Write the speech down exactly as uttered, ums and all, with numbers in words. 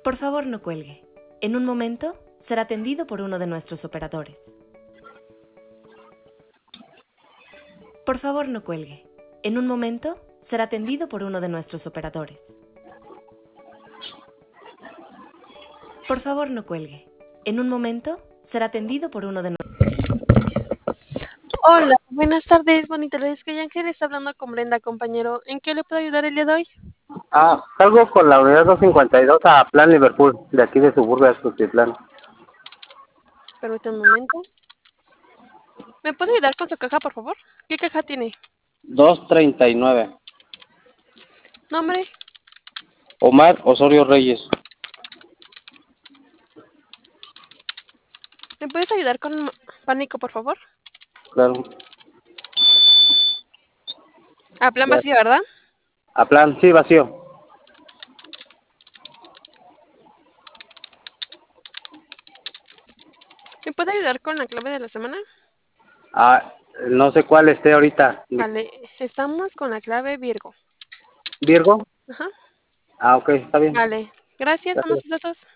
Por favor, no cuelgue. En un momento será atendido por uno de nuestros operadores. Por favor, no cuelgue. En un momento será atendido por uno de nuestros operadores. Por favor, no cuelgue. En un momento será atendido por uno de nuestros... Hola, buenas tardes, bonita tardes. Que Ángel está hablando con Brenda, compañero. ¿En qué le puedo ayudar el día de hoy? Ah, salgo con la unidad doscientos cincuenta y dos a Plan Liverpool, de aquí de Suburbia Plan. Permítame un momento. ¿Me puede ayudar con su caja, por favor? ¿Qué caja tiene? doscientos treinta y nueve. ¿Nombre? Omar Osorio Reyes. ¿Me puedes ayudar con pánico, por favor? Claro. A plan Ya. vacío, ¿verdad? A Plan, sí, vacío. ¿Me puede ayudar con la clave de la semana? Ah, no sé cuál esté ahorita. Vale, estamos con la clave Virgo. ¿Virgo? Ajá. Ah, ok, está bien. Vale, gracias, son Gracias. los datos.